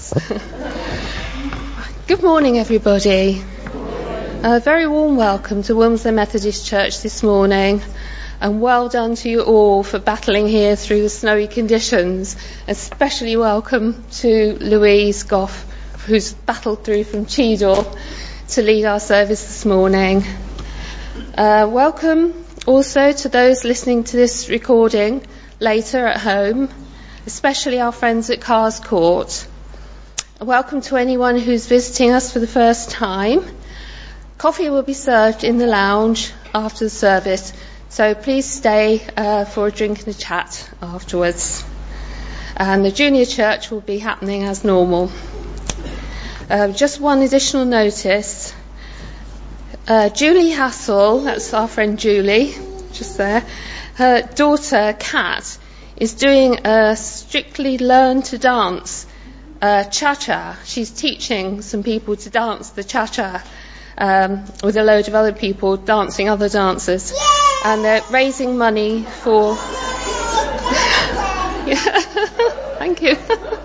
Thanks. Good morning, everybody. A very warm welcome to Wilmslow Methodist Church this morning, and well done to you all for battling here through the snowy conditions. Especially welcome to Louise Goff, who's battled through from Cheadle to lead our service this morning. Welcome also to those listening to this recording later at home, especially our friends at Cars Court. Welcome to anyone who's visiting us for the first time. Coffee will be served in the lounge after the service, so please stay for a drink and a chat afterwards. And the junior church will be happening as normal. Just one additional notice. Julie Hassel, that's our friend Julie, just there, her daughter Kat is doing a Strictly Learn to Dance cha-cha. She's teaching some people to dance the cha-cha with a load of other people dancing other dances. Yay! And they're raising money for... Thank you.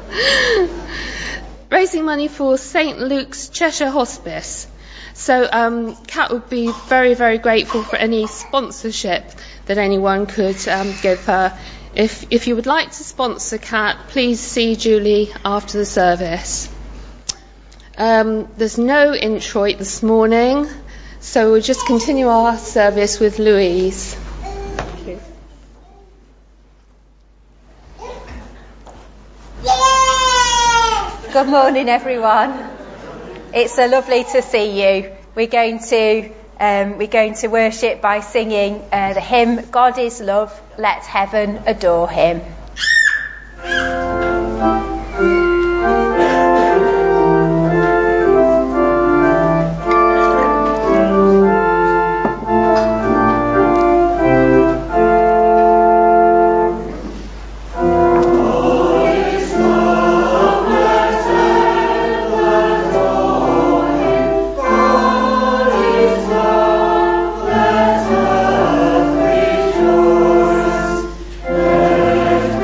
Raising money for St. Luke's Cheshire Hospice. So Kat would be very, very grateful for any sponsorship that anyone could give her. If you would like to sponsor Kat, please see Julie after the service. There's no introit this morning, so we'll just continue our service with Louise. Thank you. Good morning, everyone. It's so lovely to see you. We're going to worship by singing the hymn "God is Love, Let Heaven Adore Him." Let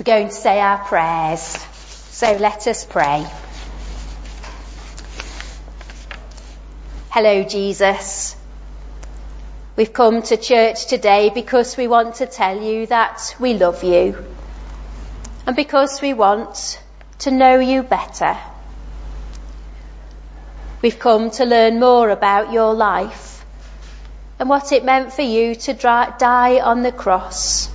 going to say our prayers. So let us pray. Hello, Jesus. We've come to church today because we want to tell you that we love you, and because we want to know you better. We've come to learn more about your life and what it meant for you to die on the cross.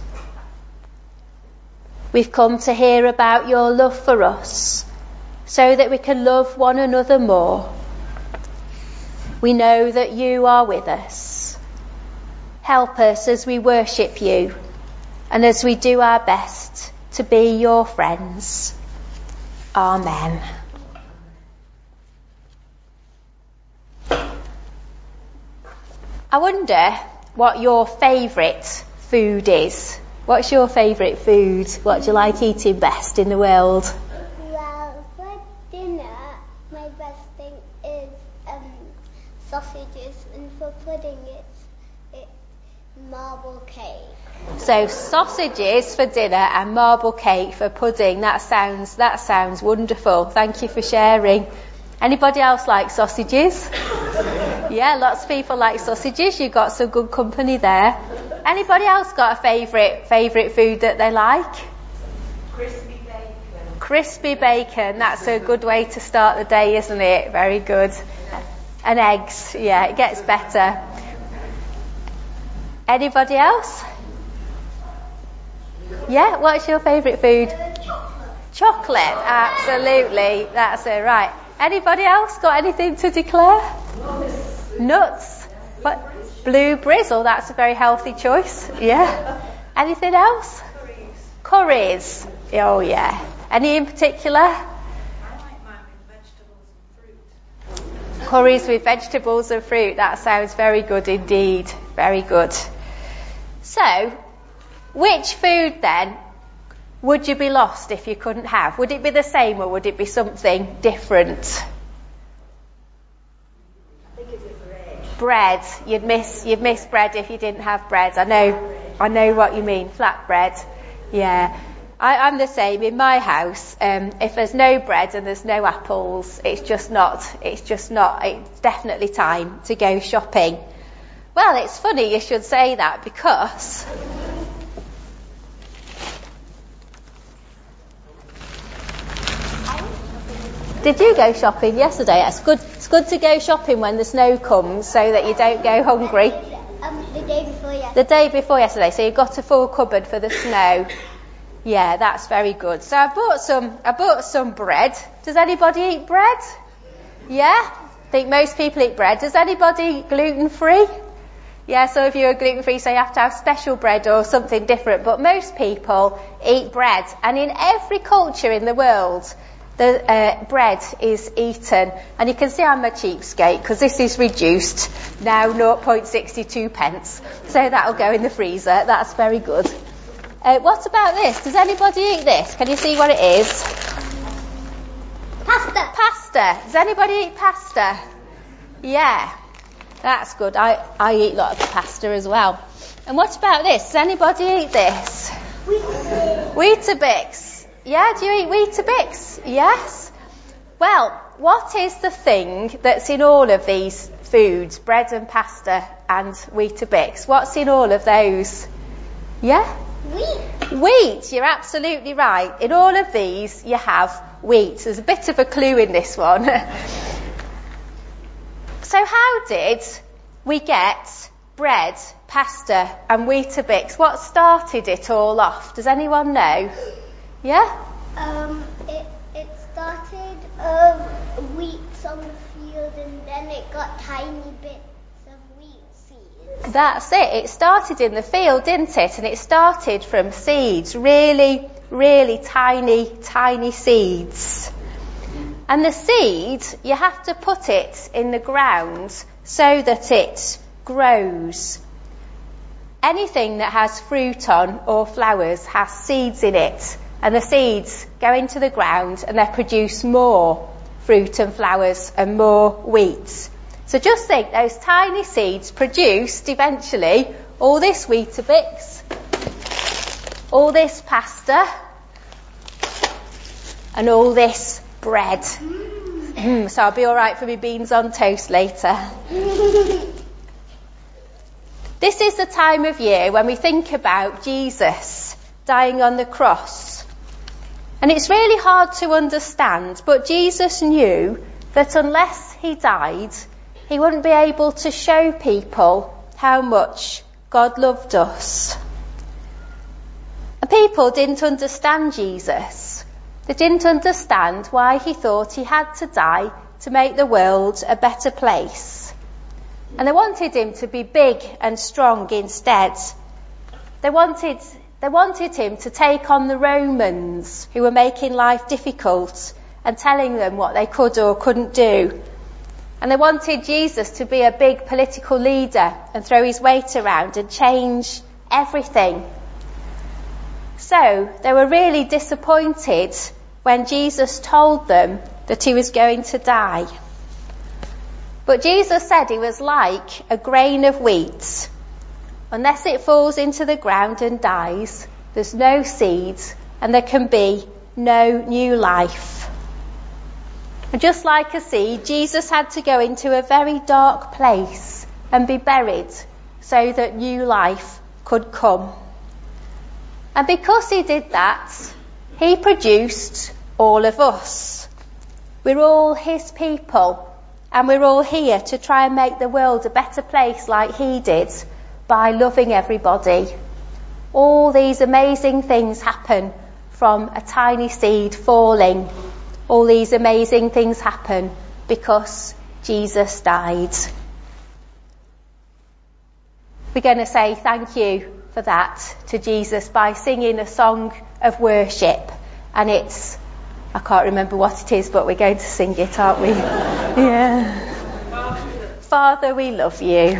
We've come to hear about your love for us so that we can love one another more. We know that you are with us. Help us as we worship you and as we do our best to be your friends. Amen. I wonder what your favourite food is. What's your favourite food? What do you like eating best in the world? Well, for dinner, my best thing is sausages, and for pudding, it's marble cake. So sausages for dinner and marble cake for pudding. That sounds wonderful. Thank you for sharing. Anybody else like sausages? Yeah, lots of people like sausages. You've got some good company there. Anybody else got a favourite food that they like? Crispy bacon. Crispy bacon. That's a good way to start the day, isn't it? Very good. And eggs. Yeah, it gets better. Anybody else? Yeah, what's your favourite food? Chocolate. Absolutely. That's it. Right. Anybody else got anything to declare? Nuts. What? Blueberries. Oh, that's a very healthy choice. Yeah. Anything else? Curries. Oh, yeah. Any in particular? I like mine with vegetables and fruit. Curries with vegetables and fruit. That sounds very good indeed. Very good. So, which food then would you be lost if you couldn't have? Would it be the same or would it be something different? I think it's bread. Bread. You'd miss bread if you didn't have bread. I know what you mean. Flatbread. Yeah. I'm the same. In my house, if there's no bread and there's no apples, it's definitely time to go shopping. Well, it's funny you should say that because did you go shopping yesterday? It's good to go shopping when the snow comes so that you don't go hungry. The day before yesterday. The day before yesterday, so you've got a full cupboard for the snow. Yeah, that's very good. So I bought some bread. Does anybody eat bread? Yeah? I think most people eat bread. Does anybody gluten-free? Yeah, some of you are gluten-free, so you have to have special bread or something different. But most people eat bread. And in every culture in the world, the bread is eaten. And you can see I'm a cheapskate because this is reduced now 0.62 pence. So that'll go in the freezer. That's very good. What about this? Does anybody eat this? Can you see what it is? Pasta. Pasta. Does anybody eat pasta? Yeah. That's good. I eat a lot of pasta as well. And what about this? Does anybody eat this? Weetabix. Yeah, do you eat Weetabix? Yes. Well, what is the thing that's in all of these foods? Bread and pasta and Weetabix. What's in all of those? Yeah? Wheat. You're absolutely right. In all of these, you have wheat. There's a bit of a clue in this one. So how did we get bread, pasta and Weetabix? What started it all off? Does anyone know? Yeah? It started wheat on the field, and then it got tiny bits of wheat seeds. That's it. It started in the field, didn't it? And it started from seeds. Really, really tiny seeds. And the seed, you have to put it in the ground so that it grows. Anything that has fruit on or flowers has seeds in it. And the seeds go into the ground and they produce more fruit and flowers and more wheat. So just think, those tiny seeds produced eventually all this Weetabix, all this pasta, and all this bread. So I'll be all right for my beans on toast later. This is the time of year when we think about Jesus dying on the cross. And it's really hard to understand, but Jesus knew that unless he died, he wouldn't be able to show people how much God loved us. And people didn't understand Jesus. They didn't understand why he thought he had to die to make the world a better place. And they wanted him to be big and strong instead. They wanted him to take on the Romans who were making life difficult and telling them what they could or couldn't do. And they wanted Jesus to be a big political leader and throw his weight around and change everything. So they were really disappointed when Jesus told them that he was going to die. But Jesus said he was like a grain of wheat. Unless it falls into the ground and dies, there's no seed and there can be no new life. And just like a seed, Jesus had to go into a very dark place and be buried so that new life could come. And because he did that, he produced all of us. We're all his people, and we're all here to try and make the world a better place like he did by loving everybody. All these amazing things happen from a tiny seed falling. All these amazing things happen because Jesus died. We're going to say thank you for that to Jesus by singing a song of worship. And it's, I can't remember what it is, but we're going to sing it, aren't we? Yeah. Father, we love you.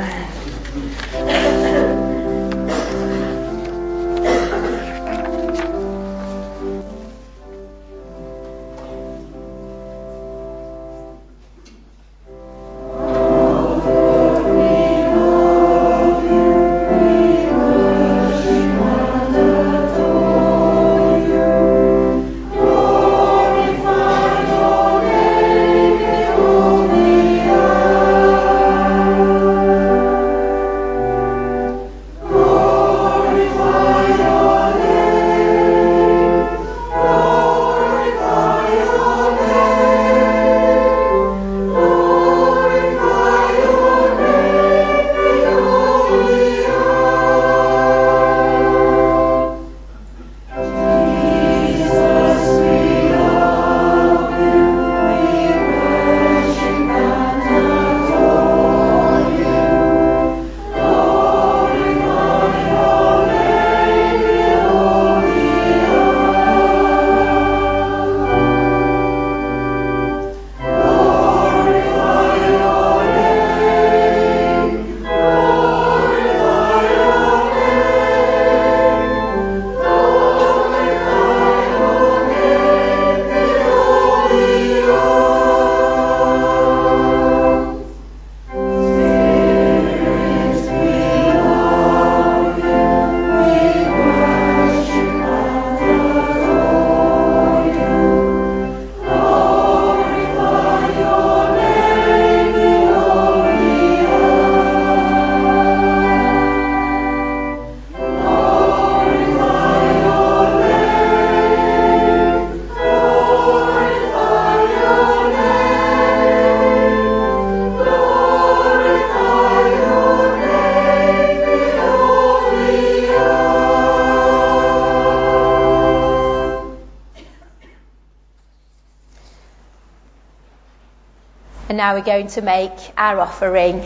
And now we're going to make our offering.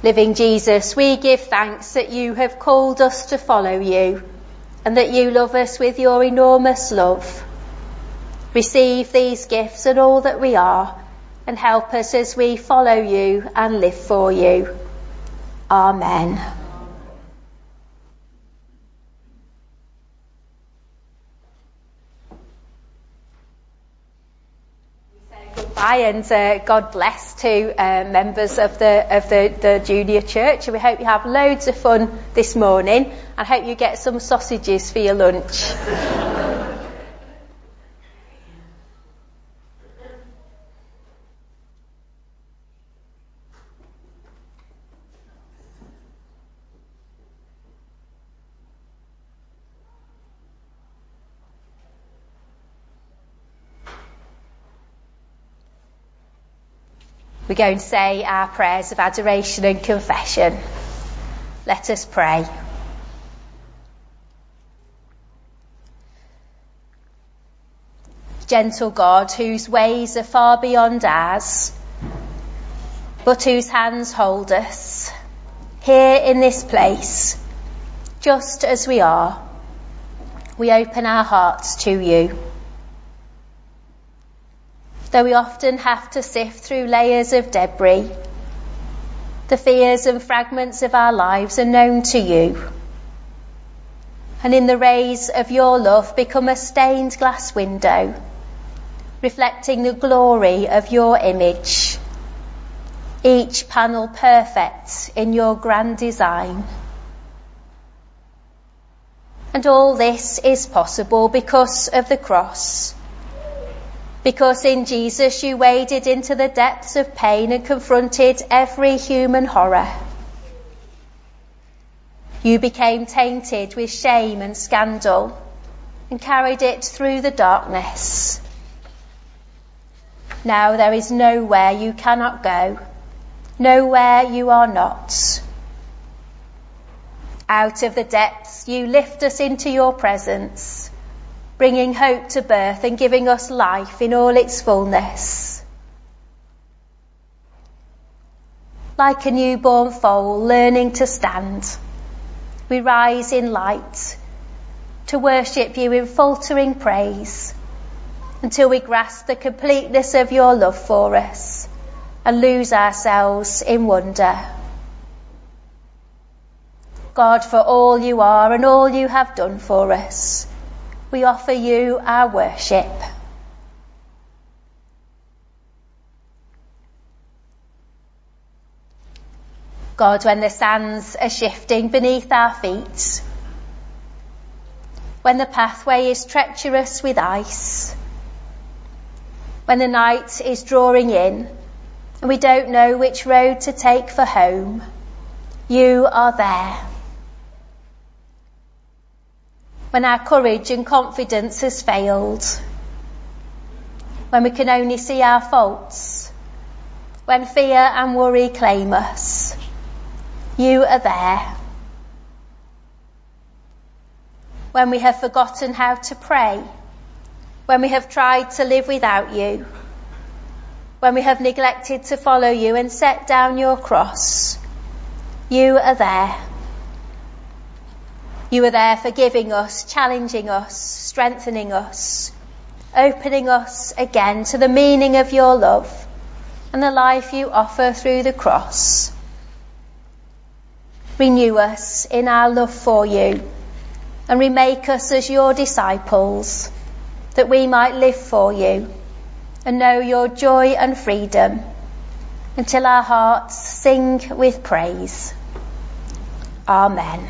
Living Jesus, we give thanks that you have called us to follow you and that you love us with your enormous love. Receive these gifts and all that we are, and help us as we follow you and live for you. Amen. Goodbye, and God bless to members of the junior church. We hope you have loads of fun this morning, and hope you get some sausages for your lunch. We're going to say our prayers of adoration and confession. Let us pray. Gentle God, whose ways are far beyond ours, but whose hands hold us, here in this place, just as we are, we open our hearts to you. Though we often have to sift through layers of debris, the fears and fragments of our lives are known to you, and in the rays of your love become a stained glass window, reflecting the glory of your image, each panel perfect in your grand design. And all this is possible because of the cross. Because in Jesus you waded into the depths of pain and confronted every human horror. You became tainted with shame and scandal and carried it through the darkness. Now there is nowhere you cannot go, nowhere you are not. Out of the depths you lift us into your presence, bringing hope to birth and giving us life in all its fullness. Like a newborn foal learning to stand, we rise in light to worship you in faltering praise until we grasp the completeness of your love for us and lose ourselves in wonder. God, for all you are and all you have done for us, we offer you our worship. God, when the sands are shifting beneath our feet, when the pathway is treacherous with ice, when the night is drawing in and we don't know which road to take for home, you are there. When our courage and confidence has failed, when we can only see our faults, when fear and worry claim us, you are there. When we have forgotten how to pray, when we have tried to live without you, when we have neglected to follow you and set down your cross, you are there. You are there forgiving us, challenging us, strengthening us, opening us again to the meaning of your love and the life you offer through the cross. Renew us in our love for you and remake us as your disciples, that we might live for you and know your joy and freedom until our hearts sing with praise. Amen.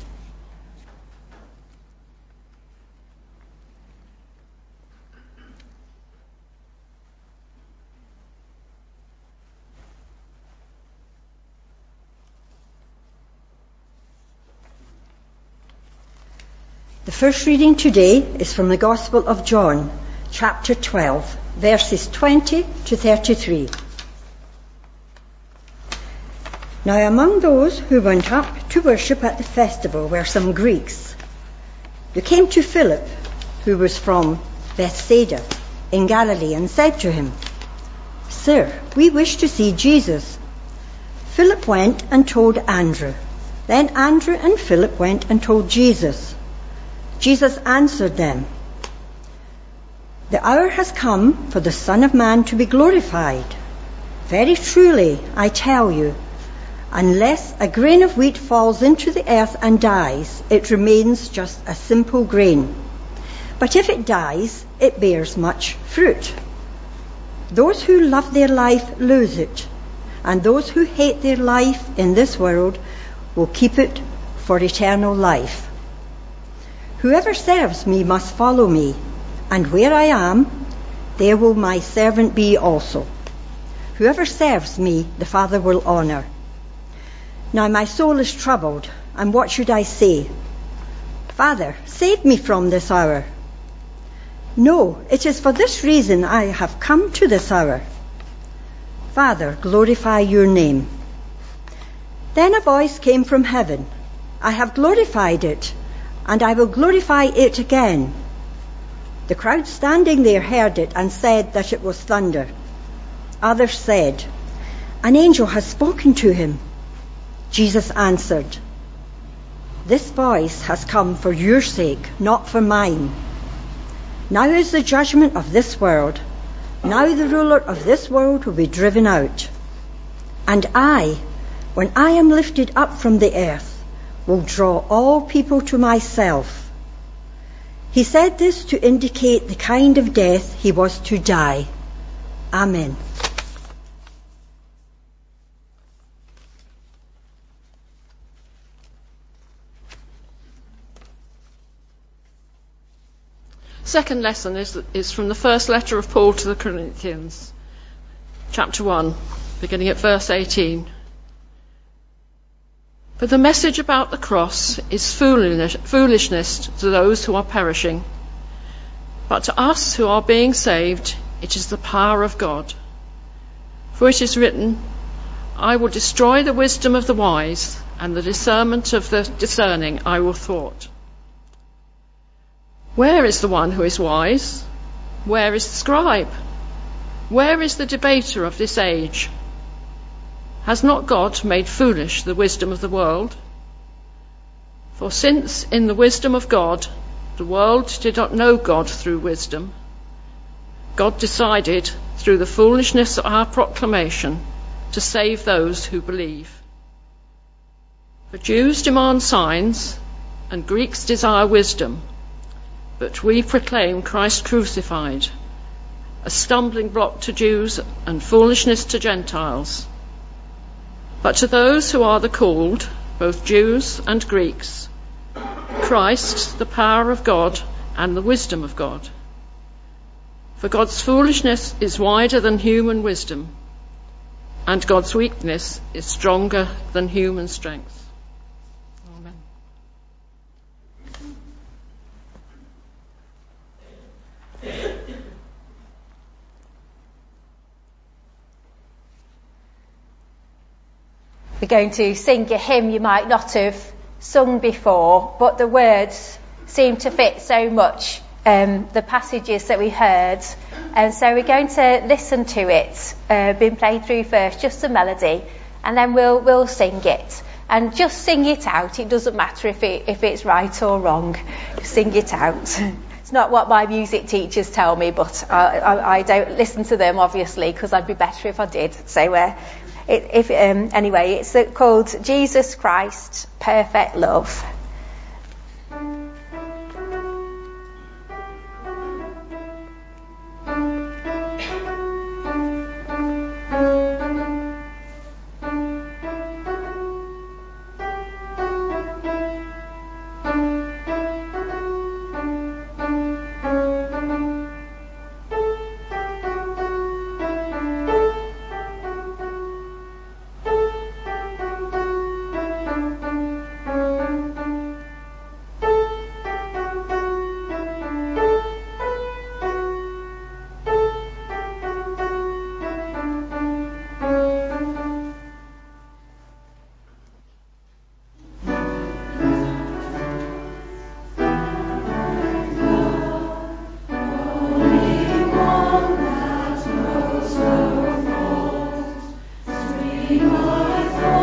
The first reading today is from the Gospel of John, chapter 12, verses 20 to 33. Now among those who went up to worship at the festival were some Greeks. They came to Philip, who was from Bethsaida in Galilee, and said to him, "Sir, we wish to see Jesus." Philip went and told Andrew. Then Andrew and Philip went and told Jesus. Jesus answered them, "The hour has come for the Son of Man to be glorified. Very truly, I tell you, unless a grain of wheat falls into the earth and dies, it remains just a simple grain. But if it dies, it bears much fruit. Those who love their life lose it, and those who hate their life in this world will keep it for eternal life. Whoever serves me must follow me, and where I am, there will my servant be also. Whoever serves me, the Father will honor. Now my soul is troubled, and what should I say? Father, save me from this hour. No, it is for this reason I have come to this hour. Father, glorify your name." Then a voice came from heaven, "I have glorified it, and I will glorify it again." The crowd standing there heard it and said that it was thunder. Others said, "An angel has spoken to him." Jesus answered, "This voice has come for your sake, not for mine. Now is the judgment of this world. Now the ruler of this world will be driven out. And I, when I am lifted up from the earth, will draw all people to myself." He said this to indicate the kind of death he was to die. Amen. Second lesson is from the first letter of Paul to the Corinthians, chapter 1, beginning at verse 18. "But the message about the cross is foolishness to those who are perishing. But to us who are being saved, it is the power of God. For it is written, 'I will destroy the wisdom of the wise, and the discernment of the discerning I will thwart.' Where is the one who is wise? Where is the scribe? Where is the debater of this age? Has not God made foolish the wisdom of the world? For since in the wisdom of God, the world did not know God through wisdom, God decided through the foolishness of our proclamation to save those who believe. For Jews demand signs, and Greeks desire wisdom, but we proclaim Christ crucified, a stumbling block to Jews and foolishness to Gentiles. But to those who are the called, both Jews and Greeks, Christ, the power of God and the wisdom of God. For God's foolishness is wider than human wisdom, and God's weakness is stronger than human strength." Amen. We're going to sing a hymn you might not have sung before, but the words seem to fit so much the passages that we heard, and so we're going to listen to it, being played through first, just the melody, and then we'll sing it. And just sing it out. It doesn't matter if it's right or wrong. Sing it out. It's not what my music teachers tell me, but I don't listen to them, obviously, because I'd be better if I did. So anyway, it's called Jesus Christ, Perfect Love. My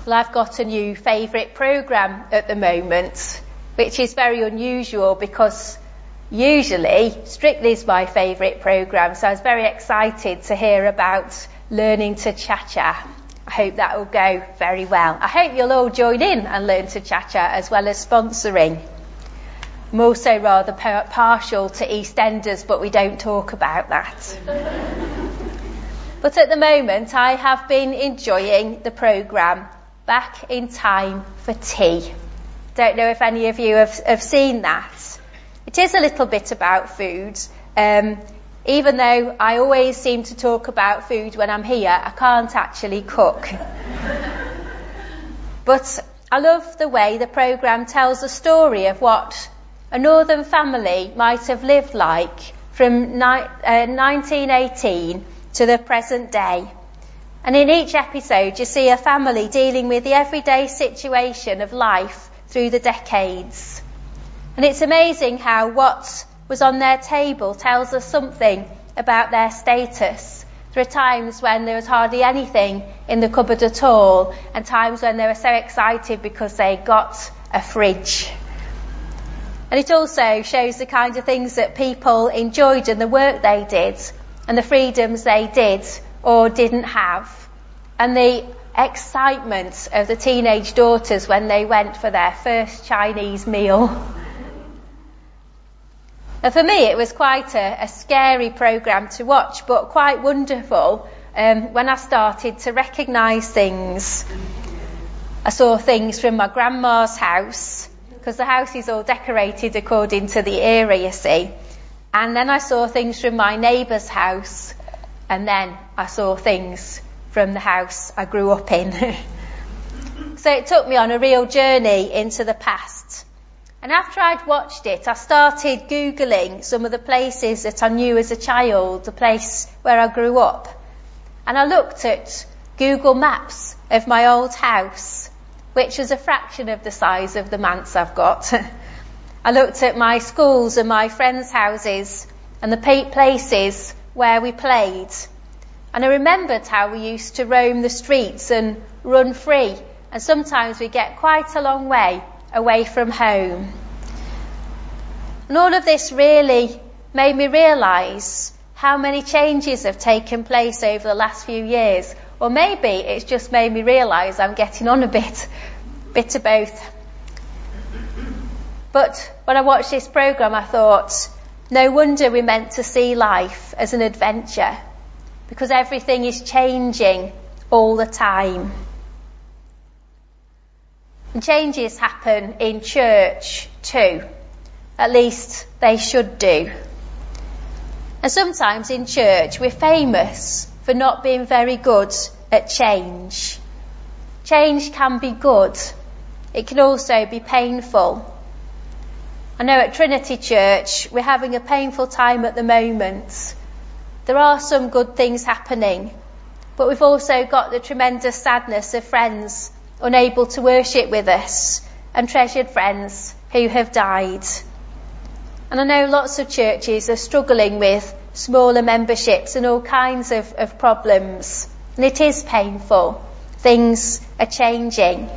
Well, I've got a new favourite programme at the moment, which is very unusual because usually Strictly is my favourite programme, so I was very excited to hear about learning to cha-cha. I hope that will go very well. I hope you'll all join in and learn to cha-cha as well as sponsoring. I'm also rather partial to EastEnders, but we don't talk about that. But at the moment, I have been enjoying the programme Back in Time for Tea. Don't know if any of you have seen that. It is a little bit about food. Even though I always seem to talk about food when I'm here, I can't actually cook. But I love the way the programme tells a story of what a northern family might have lived like from 1918 to the present day. And in each episode you see a family dealing with the everyday situation of life through the decades. And it's amazing how what was on their table tells us something about their status. There are times when there was hardly anything in the cupboard at all, and times when they were so excited because they got a fridge. And it also shows the kind of things that people enjoyed and the work they did and the freedoms they did or didn't have, and the excitement of the teenage daughters when they went for their first Chinese meal. And for me it was quite a scary programme to watch, but quite wonderful when I started to recognise things. I saw things from my grandma's house, because the house is all decorated according to the era, you see. And then I saw things from my neighbour's house, and then I saw things from the house I grew up in. So it took me on a real journey into the past. And after I'd watched it, I started Googling some of the places that I knew as a child, the place where I grew up. And I looked at Google Maps of my old house, which was a fraction of the size of the manse I've got. I looked at my schools and my friends' houses and the places where we played. And I remembered how we used to roam the streets and run free. And sometimes we get quite a long way away from home. And all of this really made me realise how many changes have taken place over the last few years. Or maybe it's just made me realise I'm getting on a bit of both. But when I watched this programme, I thought, no wonder we're meant to see life as an adventure, because everything is changing all the time. And changes happen in church too. At least they should do. And sometimes in church we're famous for not being very good at change. Change can be good. It can also be painful. I know at Trinity Church we're having a painful time at the moment. There are some good things happening, but we've also got the tremendous sadness of friends unable to worship with us and treasured friends who have died. And I know lots of churches are struggling with smaller memberships and all kinds of problems. And it is painful. Things are changing.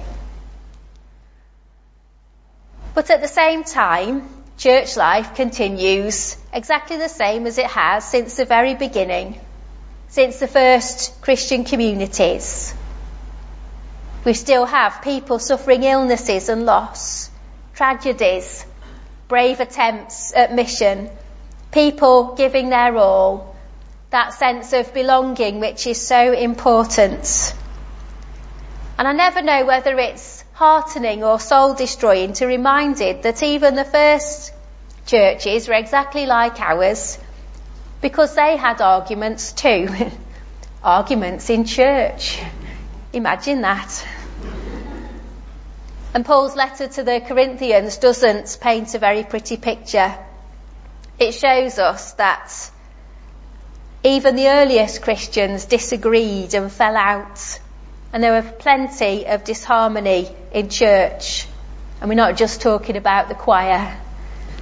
But at the same time, church life continues exactly the same as it has since the very beginning, since the first Christian communities. We still have people suffering illnesses and loss, tragedies, brave attempts at mission, people giving their all, that sense of belonging which is so important. And I never know whether it's heartening or soul-destroying to be reminded that even the first churches were exactly like ours, because they had arguments too. Arguments in church. Imagine that. And Paul's letter to the Corinthians doesn't paint a very pretty picture. It shows us that even the earliest Christians disagreed and fell out. And there were plenty of disharmony in church. And we're not just talking about the choir.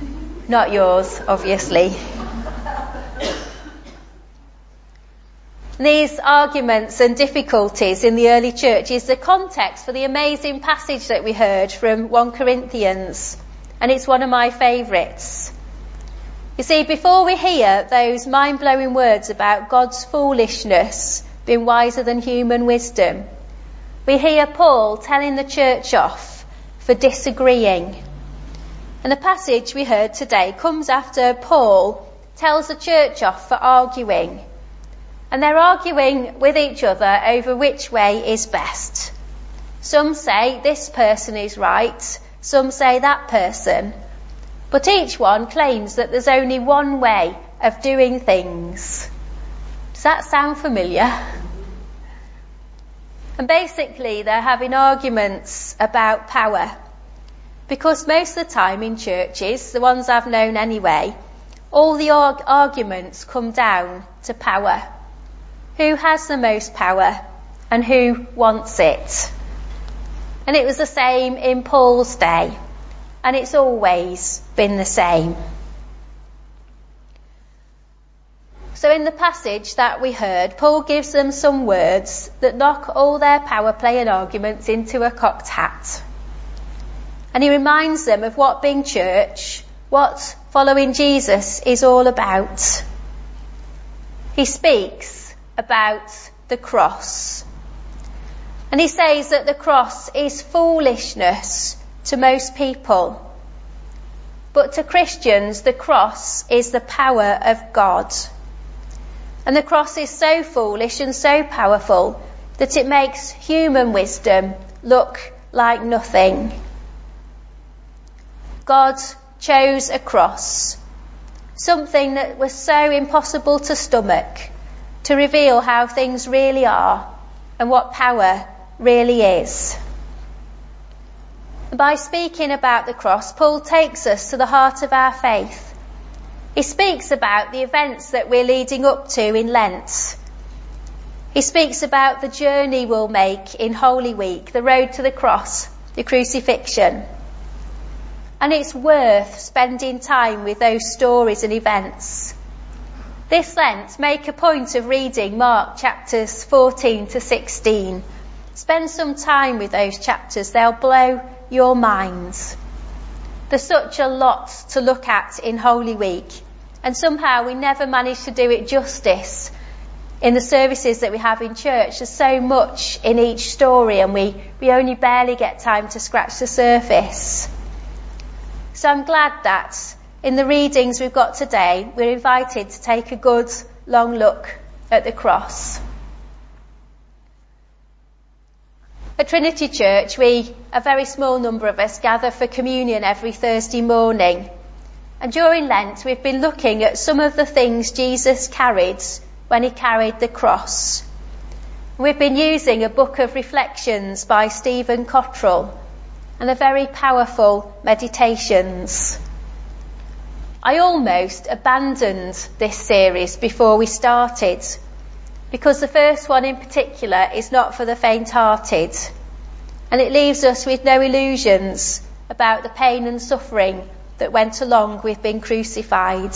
Not yours, obviously. These arguments and difficulties in the early church is the context for the amazing passage that we heard from 1 Corinthians, and it's one of my favourites. You see, before we hear those mind-blowing words about God's foolishness being wiser than human wisdom, we hear Paul telling the church off for disagreeing. And the passage we heard today comes after Paul tells the church off for arguing. And they're arguing with each other over which way is best. Some say this person is right, some say that person. But each one claims that there's only one way of doing things. Does that sound familiar? And basically they're having arguments about power. Because most of the time in churches, the ones I've known anyway, all the arguments come down to power. Who has the most power and who wants it? And it was the same in Paul's day. And it's always been the same. So in the passage that we heard, Paul gives them some words that knock all their power play and arguments into a cocked hat. And he reminds them of what being church, what following Jesus is all about. He speaks about the cross. And he says that the cross is foolishness to most people. But to Christians, the cross is the power of God. And the cross is so foolish and so powerful that it makes human wisdom look like nothing. God chose a cross, something that was so impossible to stomach, to reveal how things really are and what power really is. By speaking about the cross, Paul takes us to the heart of our faith. He speaks about the events that we're leading up to in Lent. He speaks about the journey we'll make in Holy Week, the road to the cross, the crucifixion. And it's worth spending time with those stories and events. This Lent, make a point of reading Mark chapters 14 to 16. Spend some time with those chapters. They'll blow your minds. There's such a lot to look at in Holy Week, and somehow we never manage to do it justice in the services that we have in church. There's so much in each story, and we only barely get time to scratch the surface. So I'm glad that in the readings we've got today, we're invited to take a good long look at the cross. At Trinity Church, a very small number of us, gather for communion every Thursday morning. And during Lent, we've been looking at some of the things Jesus carried when he carried the cross. We've been using a book of reflections by Stephen Cottrell and a very powerful meditations. I almost abandoned this series before we started, because the first one in particular is not for the faint-hearted, and it leaves us with no illusions about the pain and suffering that went along with being crucified.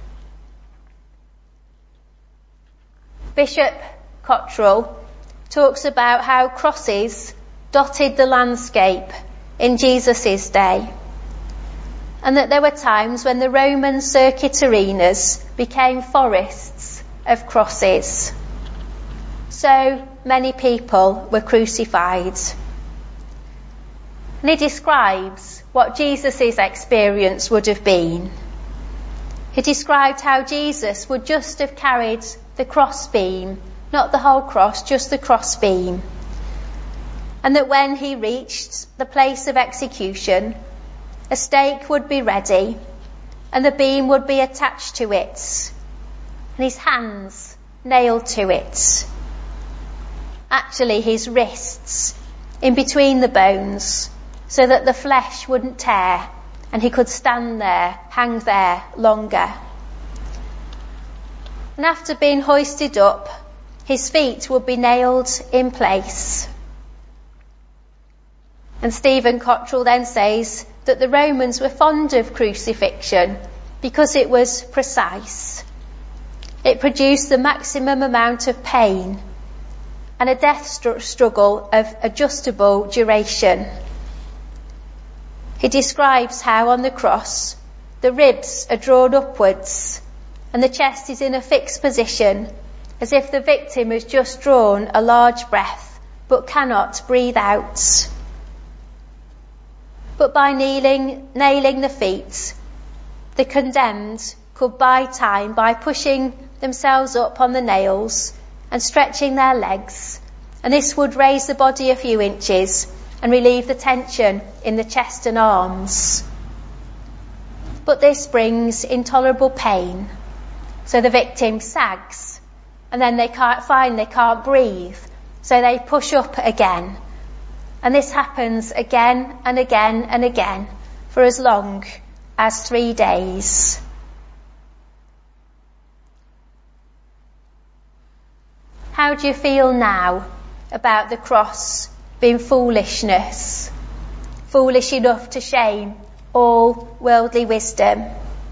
Bishop Cottrell talks about how crosses dotted the landscape in Jesus' day, and that there were times when the Roman circuit arenas became forests of crosses. So many people were crucified. And he describes what Jesus' experience would have been. He described how Jesus would just have carried the crossbeam, not the whole cross, just the crossbeam. And that when he reached the place of execution, a stake would be ready and the beam would be attached to it and his hands nailed to it. Actually, his wrists in between the bones, so that the flesh wouldn't tear and he could stand there, hang there longer. And after being hoisted up, his feet would be nailed in place. And Stephen Cottrell then says that the Romans were fond of crucifixion because it was precise. It produced the maximum amount of pain and a death struggle of adjustable duration. He describes how on the cross the ribs are drawn upwards and the chest is in a fixed position, as if the victim has just drawn a large breath but cannot breathe out. But by nailing the feet, the condemned could buy time by pushing themselves up on the nails and stretching their legs, and this would raise the body a few inches and relieve the tension in the chest and arms. But this brings intolerable pain, so the victim sags, and then they can't breathe, so they push up again. And this happens again and again and again for as long as 3 days. How do you feel now about the cross being foolishness? Foolish enough to shame all worldly wisdom.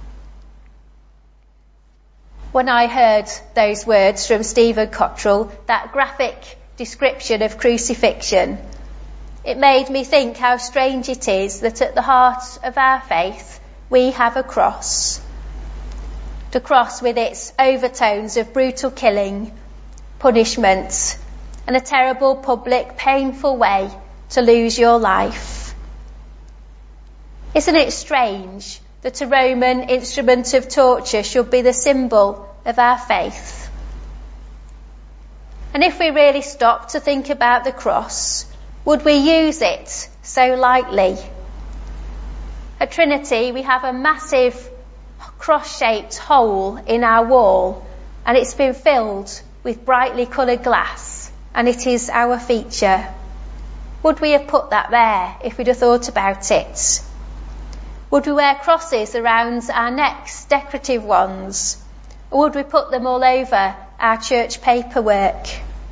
When I heard those words from Stephen Cottrell, that graphic description of crucifixion, it made me think how strange it is that at the heart of our faith we have a cross. The cross with its overtones of brutal killing, punishment, and a terrible public painful way to lose your life. Isn't it strange that a Roman instrument of torture should be the symbol of our faith? And if we really stopped to think about the cross, would we use it so lightly? At Trinity, we have a massive cross-shaped hole in our wall, and it's been filled with brightly coloured glass, and it is our feature. Would we have put that there if we'd have thought about it? Would we wear crosses around our necks, decorative ones? Or would we put them all over our church paperwork?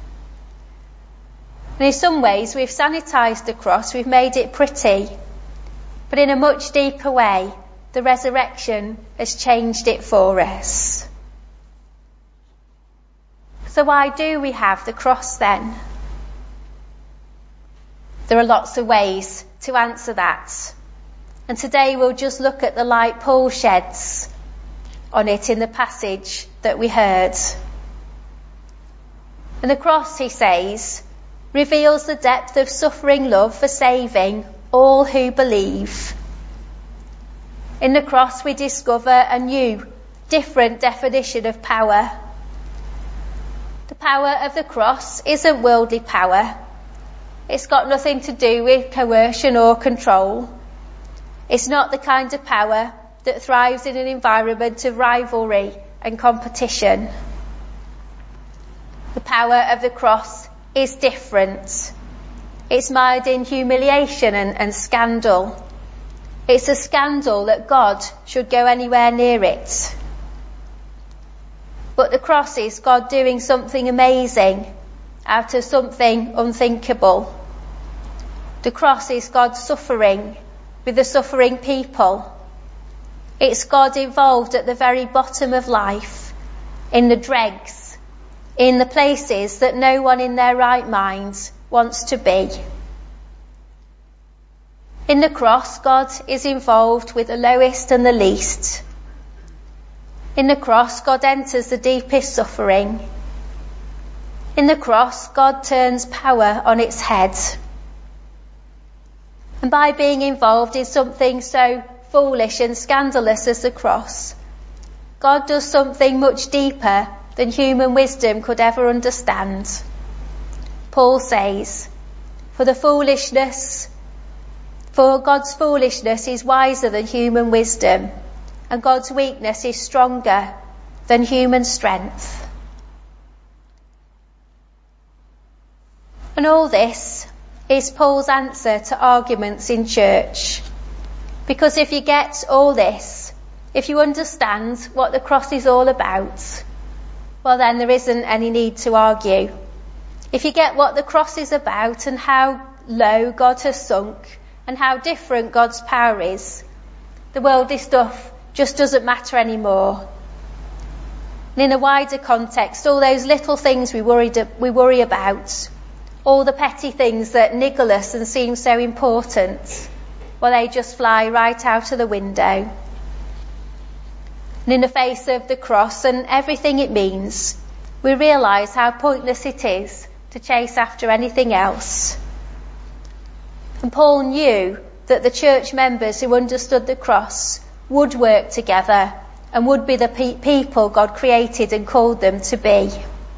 And in some ways we've sanitised the cross, we've made it pretty. But in a much deeper way, the resurrection has changed it for us. So why do we have the cross then? There are lots of ways to answer that. And today we'll just look at the light Paul sheds on it in the passage that we heard. And the cross, he says, reveals the depth of suffering love for saving all who believe. In the cross we discover a new, different definition of power. The power of the cross isn't worldly power. It's got nothing to do with coercion or control. It's not the kind of power that thrives in an environment of rivalry and competition. The power of the cross is different. It's mired in humiliation and scandal. It's a scandal that God should go anywhere near it. But the cross is God doing something amazing out of something unthinkable. The cross is God suffering with the suffering people. It's God involved at the very bottom of life, in the dregs, in the places that no one in their right mind wants to be. In the cross, God is involved with the lowest and the least. In the cross, God enters the deepest suffering. In the cross, God turns power on its head. And by being involved in something so foolish and scandalous as the cross, God does something much deeper than human wisdom could ever understand. Paul says, For God's foolishness is wiser than human wisdom, and God's weakness is stronger than human strength. And all this is Paul's answer to arguments in church. Because if you get all this, if you understand what the cross is all about, well then there isn't any need to argue. If you get what the cross is about and how low God has sunk and how different God's power is, the worldly stuff just doesn't matter anymore. And in a wider context, all those little things we worry about, all the petty things that niggle us and seem so important, well, they just fly right out of the window. And in the face of the cross and everything it means, we realise how pointless it is to chase after anything else. And Paul knew that the church members who understood the cross would work together and would be the people God created and called them to be.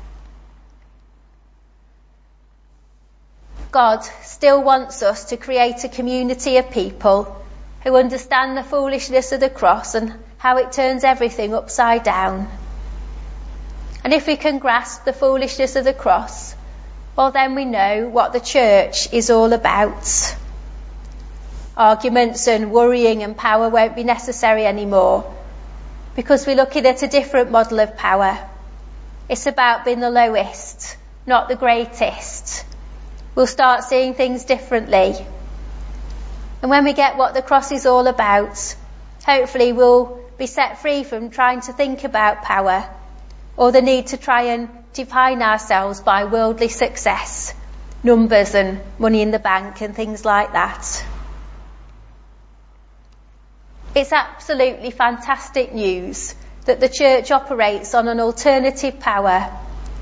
God still wants us to create a community of people who understand the foolishness of the cross and how it turns everything upside down. And if we can grasp the foolishness of the cross, well, then we know what the church is all about. Arguments and worrying and power won't be necessary anymore, because we're looking at a different model of power. It's about being the lowest, not the greatest. We'll start seeing things differently. And when we get what the cross is all about, hopefully we'll be set free from trying to think about power or the need to try and define ourselves by worldly success, numbers and money in the bank and things like that. It's absolutely fantastic news that the church operates on an alternative power.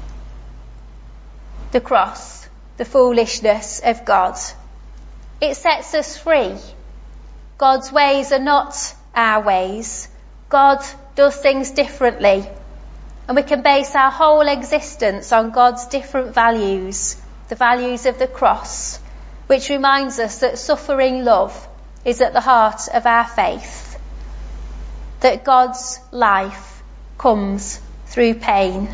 The cross, the foolishness of God. It sets us free. God's ways are not our ways. God does things differently. And we can base our whole existence on God's different values, the values of the cross, which reminds us that suffering love is at the heart of our faith. That God's life comes through pain.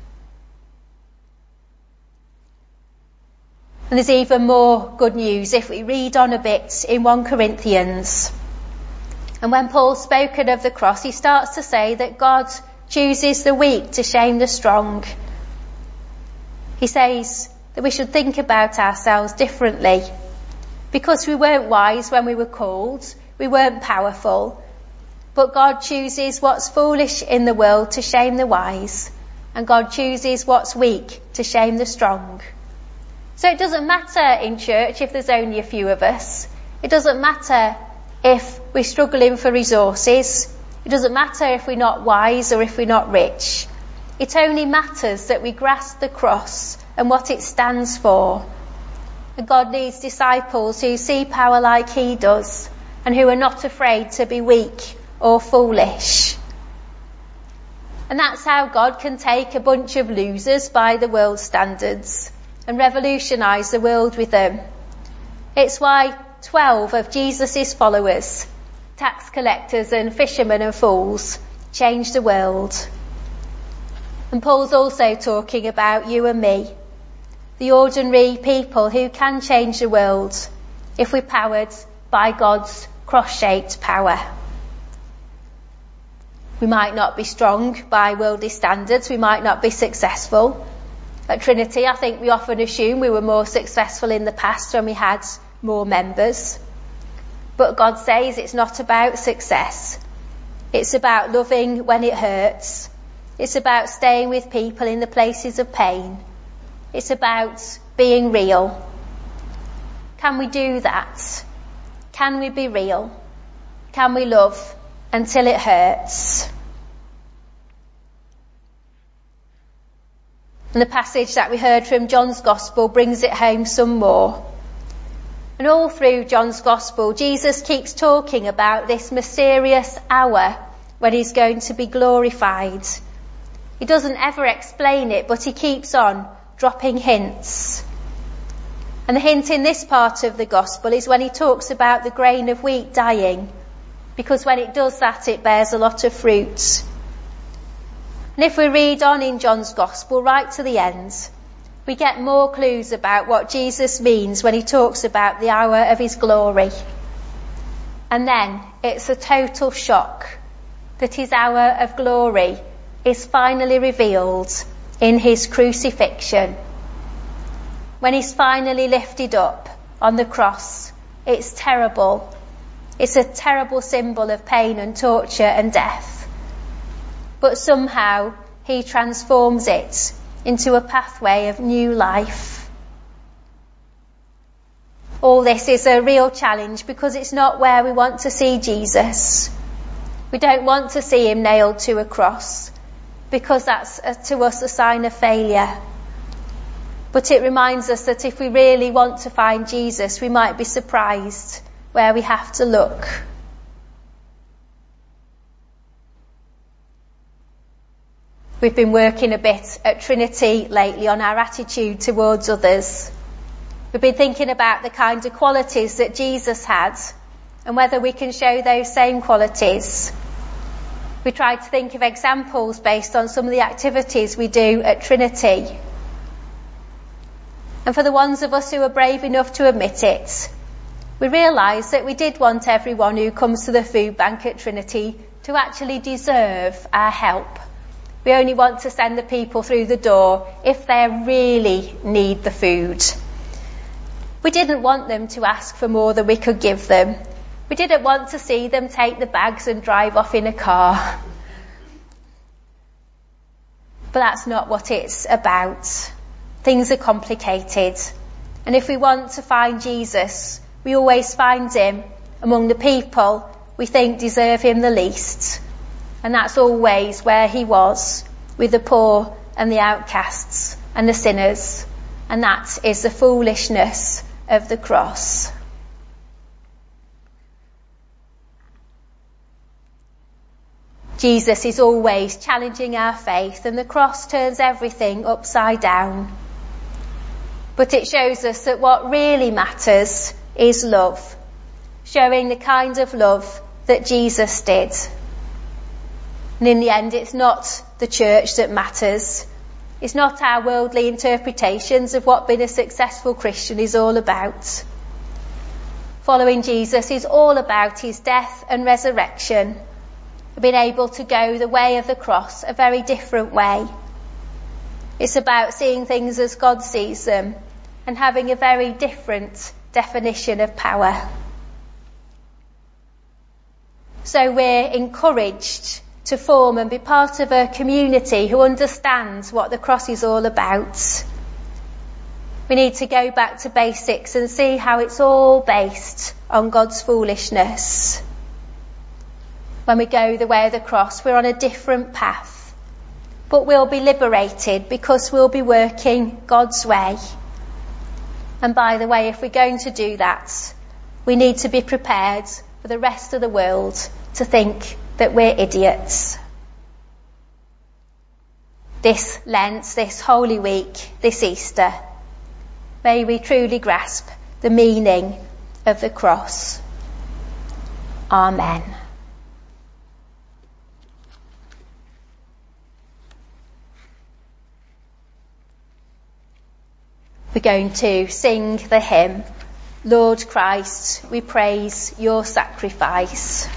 And there's even more good news if we read on a bit in 1 Corinthians. And when Paul's spoken of the cross, he starts to say that God chooses the weak to shame the strong. He says that we should think about ourselves differently. Because we weren't wise when we were called, we weren't powerful, but God chooses what's foolish in the world to shame the wise, and God chooses what's weak to shame the strong. So it doesn't matter in church if there's only a few of us. It doesn't matter if we're struggling for resources. It doesn't matter if we're not wise or if we're not rich. It only matters that we grasp the cross and what it stands for. And God needs disciples who see power like he does and who are not afraid to be weak or foolish. And that's how God can take a bunch of losers by the world's standards and revolutionise the world with them. It's why 12 of Jesus' followers, tax collectors and fishermen and fools, changed the world. And Paul's also talking about you and me, the ordinary people who can change the world if we're powered by God's cross-shaped power. We might not be strong by worldly standards, we might not be successful. At Trinity, I think we often assume we were more successful in the past when we had more members. But God says it's not about success. It's about loving when it hurts. It's about staying with people in the places of pain. It's about being real. Can we do that? Can we be real? Can we love until it hurts? And the passage that we heard from John's Gospel brings it home some more. And all through John's Gospel, Jesus keeps talking about this mysterious hour when he's going to be glorified. He doesn't ever explain it, but he keeps on dropping hints. And the hint in this part of the Gospel is when he talks about the grain of wheat dying, because when it does that, it bears a lot of fruit. And if we read on in John's Gospel right to the end, we get more clues about what Jesus means when he talks about the hour of his glory. And then it's a total shock that his hour of glory is finally revealed in his crucifixion. When he's finally lifted up on the cross, it's terrible. It's a terrible symbol of pain and torture and death. But somehow he transforms it into a pathway of new life. All this is a real challenge because it's not where we want to see Jesus. We don't want to see him nailed to a cross because that's to us a sign of failure. But it reminds us that if we really want to find Jesus, we might be surprised where we have to look. We've been working a bit at Trinity lately on our attitude towards others. We've been thinking about the kind of qualities that Jesus had and whether we can show those same qualities. We tried to think of examples based on some of the activities we do at Trinity. And for the ones of us who are brave enough to admit it, we realised that we did want everyone who comes to the food bank at Trinity to actually deserve our help. We only want to send the people through the door if they really need the food. We didn't want them to ask for more than we could give them. We didn't want to see them take the bags and drive off in a car. But that's not what it's about. Things are complicated. And if we want to find Jesus, we always find him among the people we think deserve him the least. And that's always where he was, with the poor and the outcasts and the sinners. And that is the foolishness of the cross. Jesus is always challenging our faith, and the cross turns everything upside down. But it shows us that what really matters is love, showing the kind of love that Jesus did. And in the end, it's not the church that matters. It's not our worldly interpretations of what being a successful Christian is all about. Following Jesus is all about his death and resurrection, being able to go the way of the cross, a very different way. It's about seeing things as God sees them and having a very different definition of power. So we're encouraged to form and be part of a community who understands what the cross is all about. We need to go back to basics and see how it's all based on God's foolishness. When we go the way of the cross, we're on a different path. But we'll be liberated because we'll be working God's way. And by the way, if we're going to do that, we need to be prepared for the rest of the world to think that we're idiots. This Lent, this Holy Week, this Easter, may we truly grasp the meaning of the cross. Amen. We're going to sing the hymn, Lord Christ, we praise your sacrifice.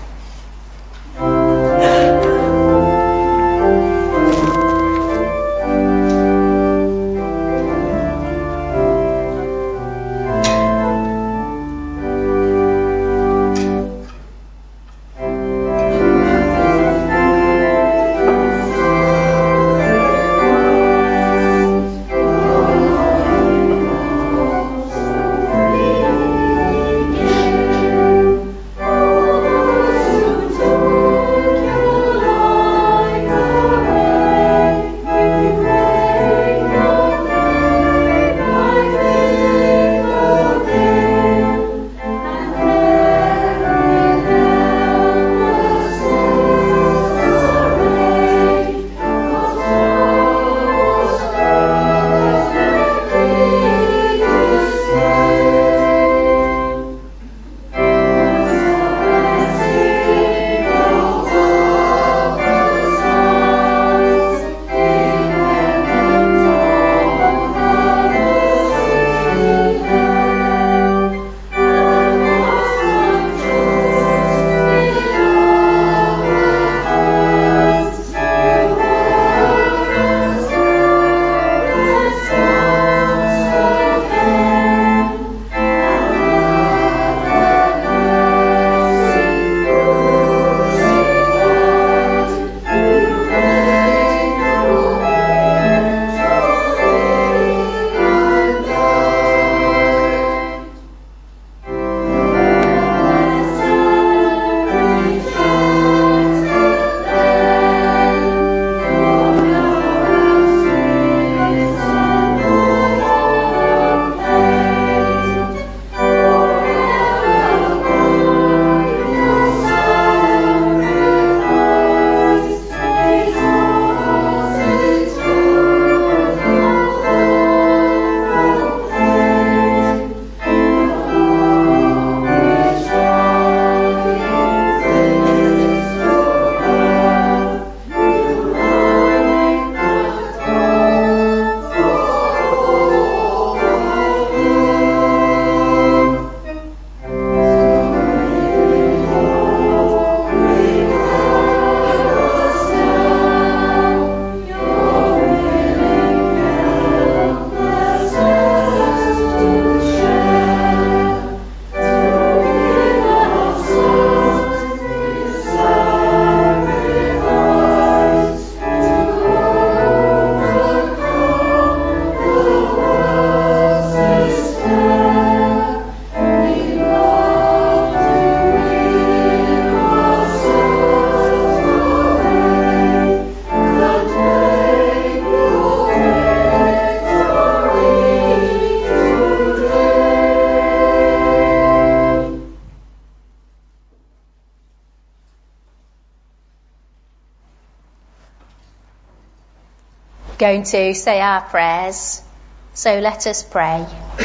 going to say our prayers, so let us pray.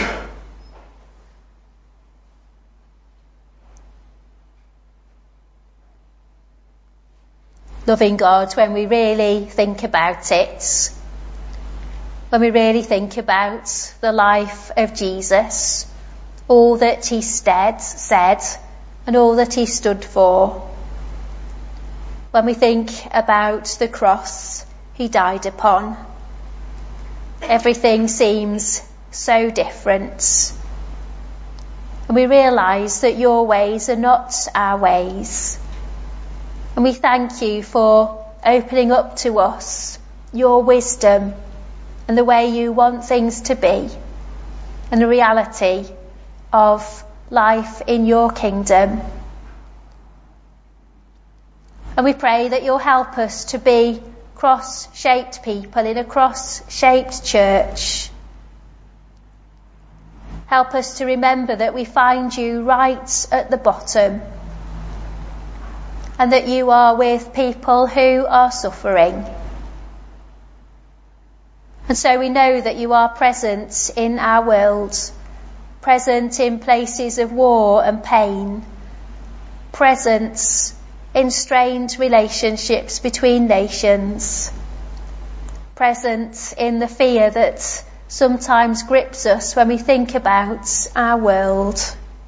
Loving God, when we really think about it, when we really think about the life of Jesus, all that he said, and all that he stood for, when we think about the cross he died upon, everything seems so different. And we realise that your ways are not our ways. And we thank you for opening up to us your wisdom and the way you want things to be and the reality of life in your kingdom. And we pray that you'll help us to be cross-shaped people in a cross-shaped church. Help us to remember that we find you right at the bottom, and that you are with people who are suffering. And so we know that you are present in our world, present in places of war and pain, present in strained relationships between nations, present in the fear that sometimes grips us when we think about our world.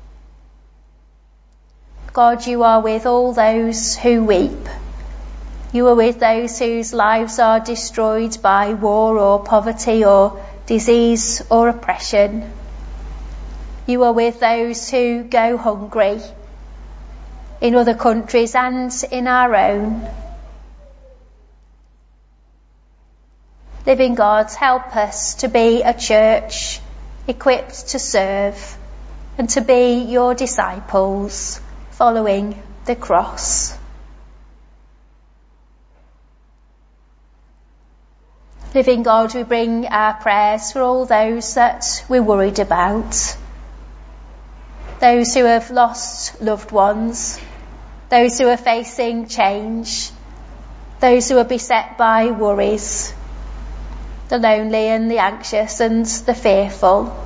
God, you are with all those who weep. You are with those whose lives are destroyed by war or poverty or disease or oppression. You are with those who go hungry in other countries and in our own. Living God, help us to be a church equipped to serve and to be your disciples, following the cross. Living God, we bring our prayers for all those that we're worried about, those who have lost loved ones, those who are facing change, those who are beset by worries, the lonely and the anxious and the fearful.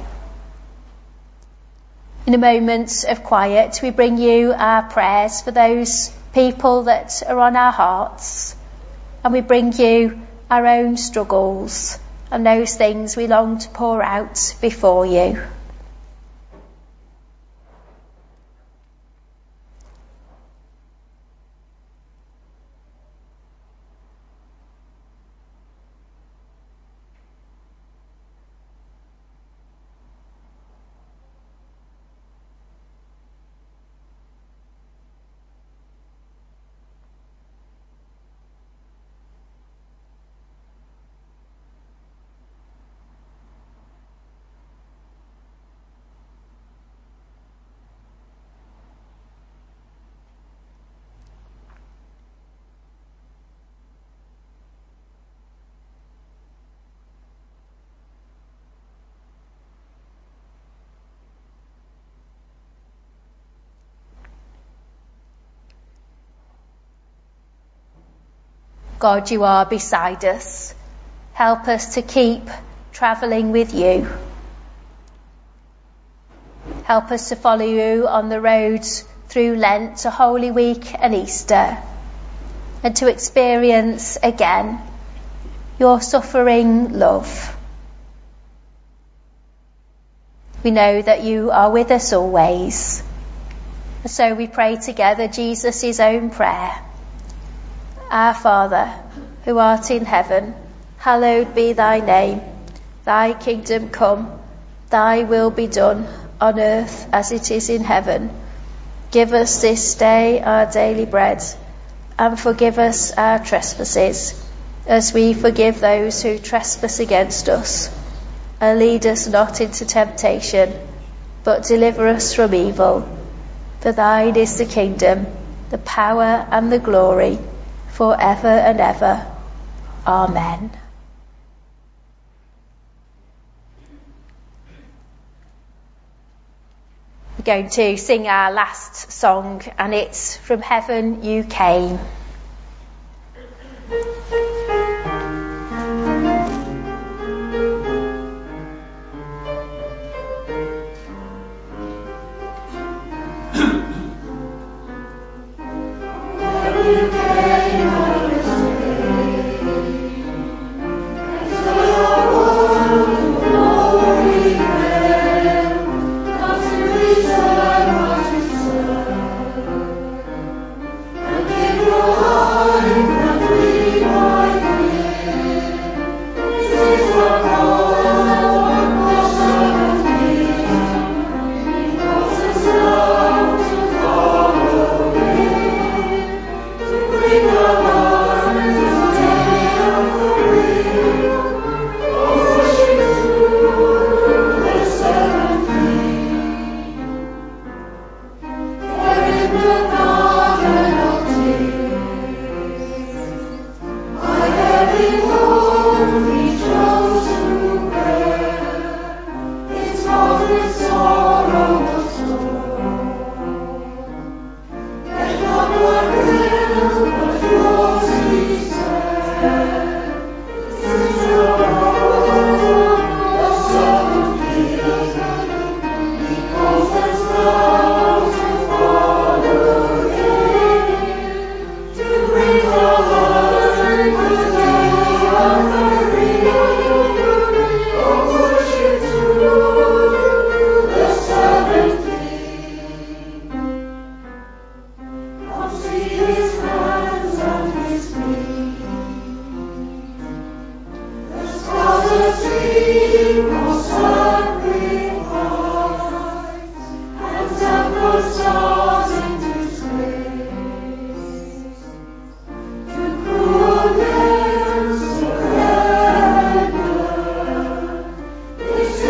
In a moment of quiet, we bring you our prayers for those people that are on our hearts, and we bring you our own struggles and those things we long to pour out before you. God, you are beside us. Help us to keep travelling with you. Help us to follow you on the road through Lent to Holy Week and Easter, and to experience again your suffering love. We know that you are with us always. And so we pray together Jesus' own prayer. Our Father, who art in heaven, hallowed be thy name. Thy kingdom come, thy will be done, on earth as it is in heaven. Give us this day our daily bread, and forgive us our trespasses, as we forgive those who trespass against us. And lead us not into temptation, but deliver us from evil. For thine is the kingdom, the power and the glory, forever and ever. Amen. We're going to sing our last song, and it's From Heaven You Came.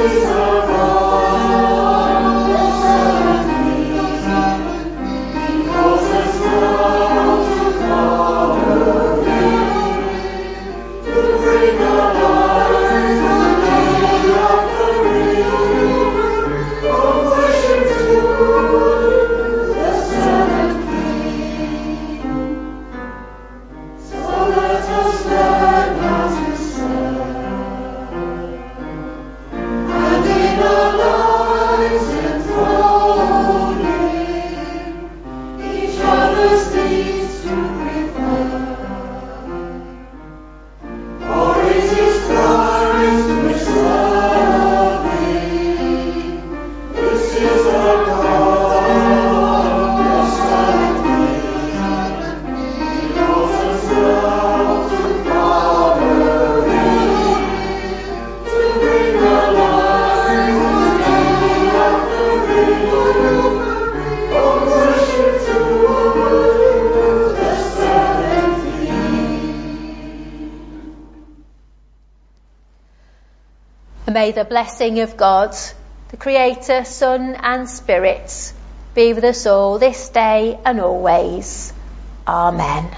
May the blessing of God, the Creator, Son and Spirit, be with us all this day and always. Amen.